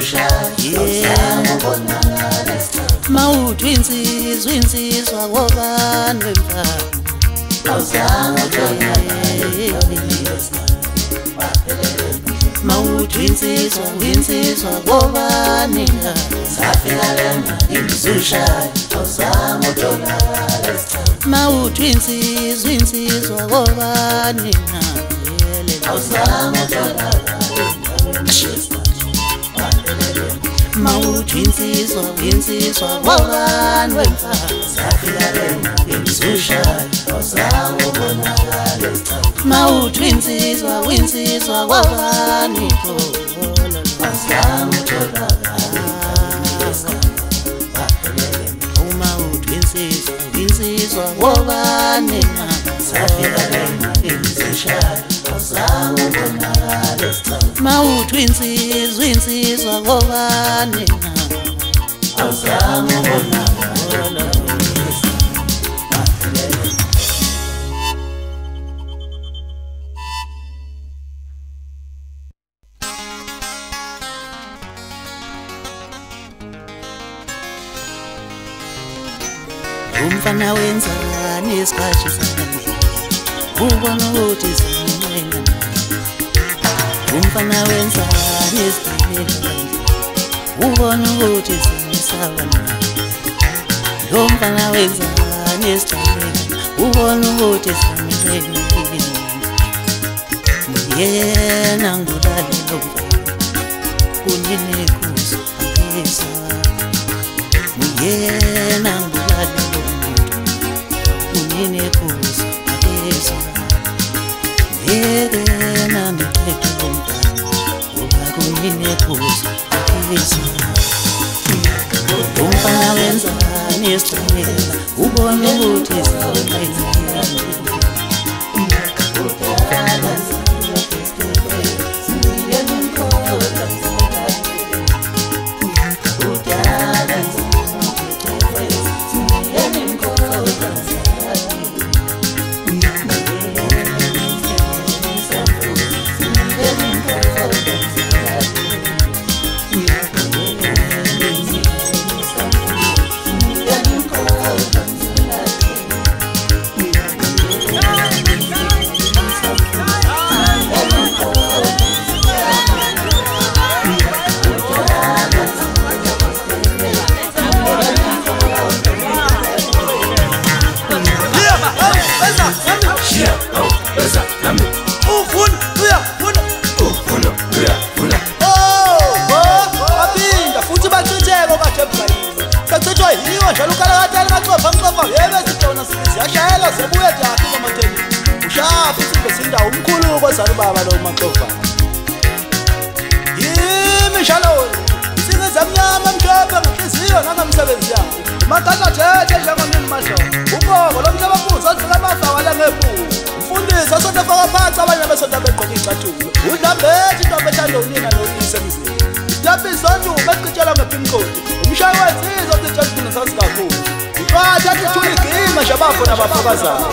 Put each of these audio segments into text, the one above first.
Mawuthi insizwa ngobani wemfana Mawuthi insizwa ngobani safika lena ngizushaye awuzange utholakale Mawuthi insizwa ngobani awuzange utholakale Mawuthi insizwa ngobani wemfana safika lena ngizushaye awuzange ubonakale Mawuthi insizwa ngobani awuzange utholakale Mawuthi insizwa ngobani safika lena ngizushaye awuzange ubonakale Mawuthi insizwa ngobani awuzange ubonakale Umfana wenzani isikhathi sakhe ubona ukuthi sinenga Umfana wenzani isikhathi ubona ukuthi sinisabana Umfana wenzani isikhathi ubona ukuthi sinenga Yena ngulala kunini kuzo akesa Yena ngulala kunini kuzo akesa Yena ngulala kunini kuzo akesa Umfana wenzani isikhathi ubona ukuthi sinenga Baba lo maxofa yimi shalom singezamnyama mhlophe ngiziyo nangamsebenzi yakho magada thethe njengomini masho uboko lo mhlaba futhi azila mafa wala ngepu mfundisi asonto faka phansi abanye besonto begqoka icathulo udlambethi into bethanda unina noyise emzini Dabi sonto beqitshela ngepimkodi umshayi wensizwa sitshela sasikakhulu ifathi athi thula igima nje abafo nabafakazayo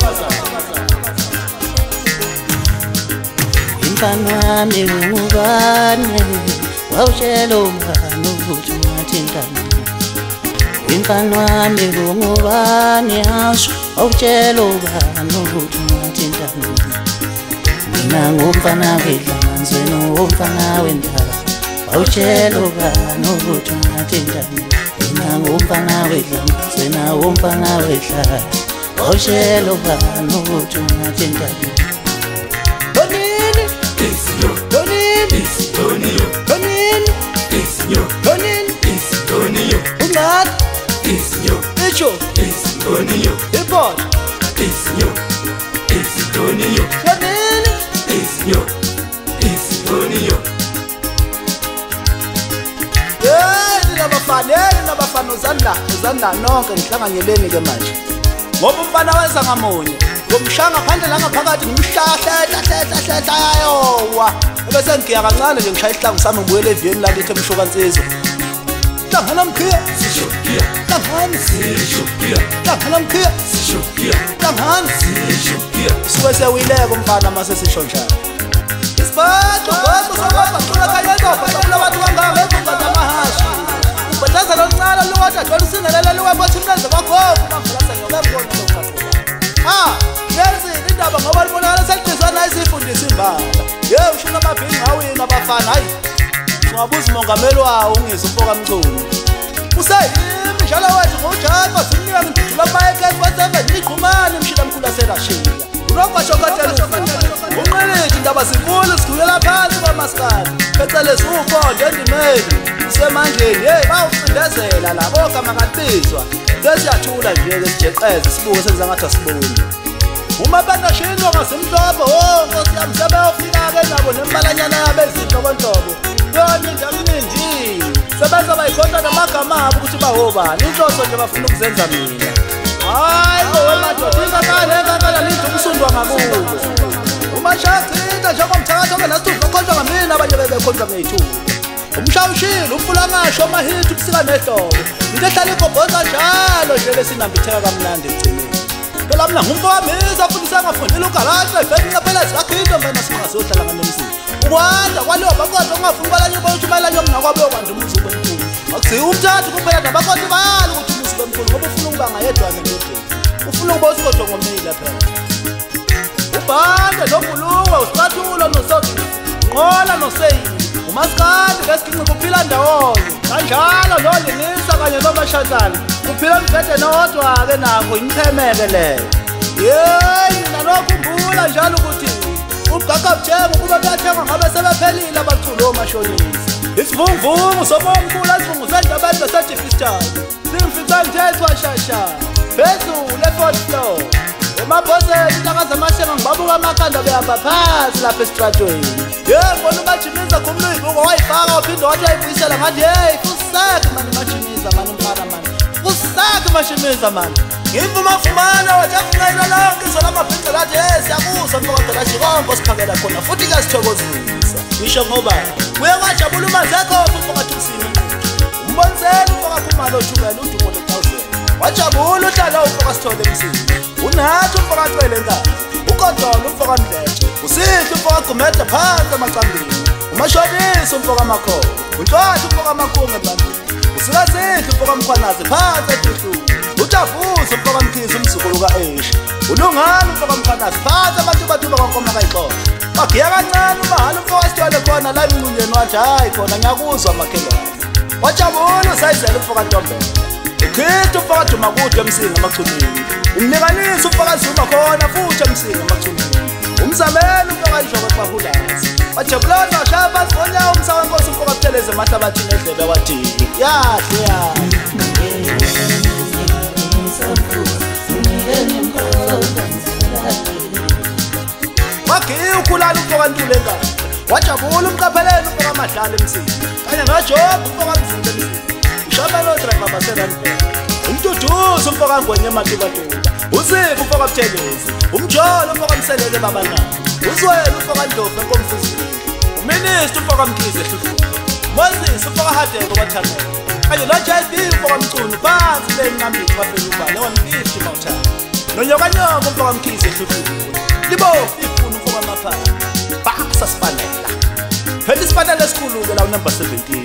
Mfana ngubani wawutshela umngani ukuthi ungathintana Mfana ngubani asho wawutshela umngani ukuthi ungathintana Mina ngumfana wedlanzwe nomfana wendaba wawutshela umngani ukuthi ungathintana Mina ngumfana wedlanzwe nomfana wedlala wawutshela umngani ukuthi ungathintana Uzanda nonke nihlanganyeleni ke manje ngoba umfana wenza ngamunye ngomshanga phandle la ngaphakathi ngimhlahla yowa bese ngiya kancane nje ngishaya ihlangu sami ngibuyele eviyeni lakithi emshokansizwa hlangana mkhiya sishokiya hlangana sishokiya hlangana mkhiya sishokiya hlangana sishokiya siwese uyileka umfana mase sishonjana isibhaxo ngoba sobaba thula kanye ngoba abantu bangaka luwada dolu singelele luwaphatha umlenze kwagogo mangela sengiyobembona lokukhathela yenzi indaba ngoba libonakala selidizwana isifundisa imbala ushuna amabhingi ngawina abafana hayi ungabuza umongameli wawo ungizwe umfoka mculo useyimi njalo wethu ngojapa simnika ngidudula kumayeketi waseveni iqhumane imshila mkhulu aserashiya unokwashokatela unqilithi indaba zinkulu zigulela phansi kwamaskadi phecelezi upondo endimeli usemandleni bawucindezela labo gama kabizwa lesiyathula nje-ke sijeqeze sibuke senza ngathi asiboni uma banashini ongasimhlobo nkosi yami sebeyofika-ke nabo nembalanyana yabezinhlobonhlobo yona indamnindi sebenza bayikhonta namagama abo ukuthi bahobani inhloso nje bafuna ukuzenza mina hayi ngowemadoda ingakane lidla umsundo wangakubo umashacitha njengomthakathi ongenasithupha okhonjwa ngamina abanye bebekhonjwa ngey'thupha umshawushile umfulangasho amahithi ubusika nehlobo into ehlala igobhoza njalo nje lesinambitheka kamnandi egcineni phela mina ngumfowamisa futhi angafundile ugalatra eveni ngaphela zikakhinto mbena singazohlala nganemzini ukwanda kwaleyo bakodwa ungafuni balanye ukuthi ubalanye omnakwabo yokwanda umuzi ube mkhulu akuziwa umthathu kuphela nabakodwa bali ukuthi umuzi ube mkhulu ngoba ufuna ukuba ngayedwana endodeni ufuna ukuba usikodwa ngomile phela ubhande nobhuluwe usicathulo nosogisi nqola noseyini umaskandi lesiginci kuphila ndawonye kanjalo nolinisa kanye nomashatana kuphila mfede nodwa-ke nakho imphemeke leyo yeyi nanokhumbula njalo ukuthi ubugagabuthenga ukuba kuyathengwa ngabe sebephelile abaculo omashonisa isivunguvungu somomkhulu esivungu sendabantu besedifistali simfica mthethwa shasha phezulu e-4th floor emabhoseni intaka zamashenga ngibabuka amakhanda behamba phansi lapha esitratweni ngibona umajimiza khumluyibuko wayifaka waphinde wathi wayibuyisela ngathi heyi fusake mani majimiza mani umfana mani fusake mashimiza mani ngimvumafumana wathi afunayila lonke izona amabhinca lathi siyakuzwa mfokadala jikombo sikhangela khona futhi kuyasithokozisa ngisho ngoba kuye kwajabula umazekhofu mfokathi usini umboniseni umfokaphumalo ojubela udumo le-1000 wajabula uhlala umfoka sithole emsini unathi umfoka cwele nkani ukodolo umfoka mdletshe usihle umfoka gumeda phansi amacambini umashonisa umfoka amakhono untwathi umfoka amakhungu ebantwini usikasihle umfoka mkhwanazi phansi eduhluni ujavuza umfoka mkhizi umzukulu ka-esha ulungani umfoka mkhwanazi phansi abantu batuba kwankoma kayixoxa bagiya kancane umahhala umfoka sithole khona la emncunyeni wathi hhayi khona ngiyakuzwa makhelwane wajabula usayizela umfoka ntombela ukhitha umfoka dumakude emsini amachumini umnikanisa umfoka zuma khona futhi emsini amachumini umzamela umfoka njobe kubahulazi wajabulana washaya phansi ngonyawo umsawa nkosi umfoka butheleze emahlabathini edlebe wathi yahle wagiya ukhulala umfoka ntule enkani wajabula umqapheleni umfoka amadlala emsini kanye nojoba umfoka mzimba emsini ushamelodriva baseranivela umduduza umfoka ngwenye ematubatuba uziva umfoka buthelezi umjolo umfoka mselele babanani uzwele umfoka ndlovu enkomfuzini uminista umfoka mkhizi ehluhluni moses umfoka hadeko kwathanela kanye no-jb umfoka mcunu phansi leyinqambini bafela ubale 150 mawuthana nonyokanyoka umfoka mkhizi ehluhluni libofu ifuna umfoka amaphana basa sipanela phela isipanela esikhulu-ke la unumber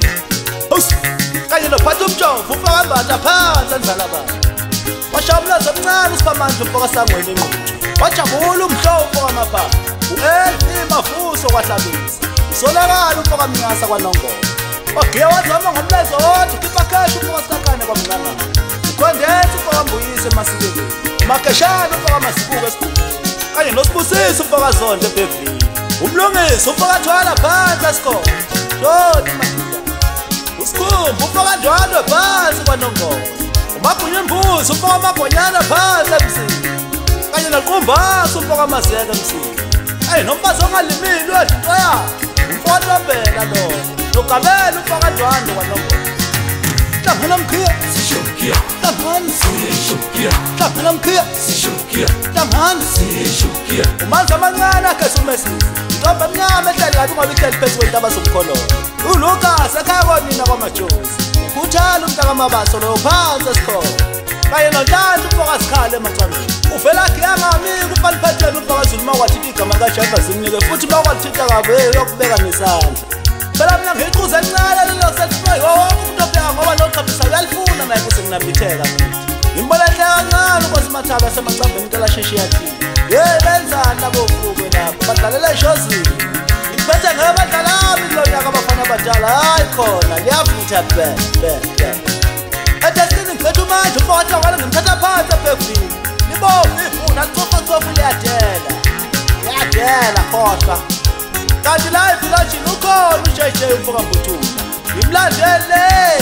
17 kanye nophatha umjovo umfoka mbatha phansi andlala abantu washabulaza omncane usiphamandla umfoka sangweni enquthu wajabula umhlobo umfoka amaphana u-elfi mafuso kwahlabisa usolakala umfoka mnyasa kwanongoma wagiya wazama ngomlezo wodwa ukhipha khesha umfoka sikakane kwamncanana ukhondetha umfoka mbuyise emasikekeni umakeshana umfoka masibuko esibhumeni kanye nosibusisa umfoka zonde ebhevini umlungisi umfoka thwala phansi esikole shoni madoda usikhumba umfoka ndwandwe phansi kwanongoma umagwinya imbuzi umfoka amagonyana phansi emsini kanye noqumbasi umfoka amazeka emsini nomfazi ongalimini wedinto yakhe umfoka ntombela lo nogabela umfoka ndwandwe kwanongoma hlangana mkhiya sishokiya hlangana sishokiya hlangana mkhiya sishokiya hlangana sishokiya umanzi amancane akhe sumesisi intombi emnyama ehleli kabi ngoba ihleli phezu kwentaba zomkhololo uLukas ekhaya konina kwamajosi ukhuthala umntakamabaso loyo phansi esikhona kanye nontanta umfoka sikhala emacambini uvela giya ngamika upaliphetheni umfoka zulu uma kwathi igama kaJehova zimnike futhi uma kwathitha kabe uyokubeka nesandla phela mina ngiyiquze encane lelo selfboy wonke umuntu obheka ngoba lo qhaphisa uyalifuna naye kuse nginabitheka ngimboleke kancane uNkosi Mathaba semacambeni intela sheshe yathi hey benzani labo fuke lapho badlalela eshozini ngiphethe ngebadlalabi kulonyaka abafana abadala hayi khona liyavutha be Edestini ngiphethe manje umfowethu wale ngimthatha phansi ebhevini nibophi ifuna licofa liyadela khohlwa kanti la evillage ukhona uJJ umfoka Mbuthuma ngimlandele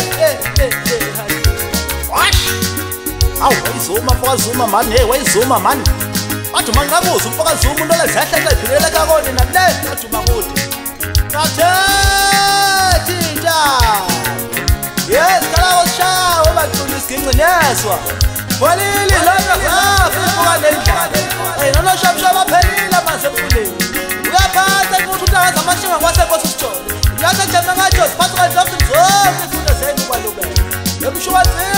wash awu wayizuma mfoka Zuma man hey wayizuma man wathi mangakuza umfoka Zuma into lezehlela iphilela kakone nale wathi makude kathetha yes kala oshawo baqulisa iginqinyeswa walili lona ifuka lendlala hey nona shabshaba phelile mase emfuleni uyaphatha ukuthi utakaza amashinga kwasekosi sitsholo nyathi njema ngathi siphatha kanjani zonke ifundo zenu kwalubela emshwazi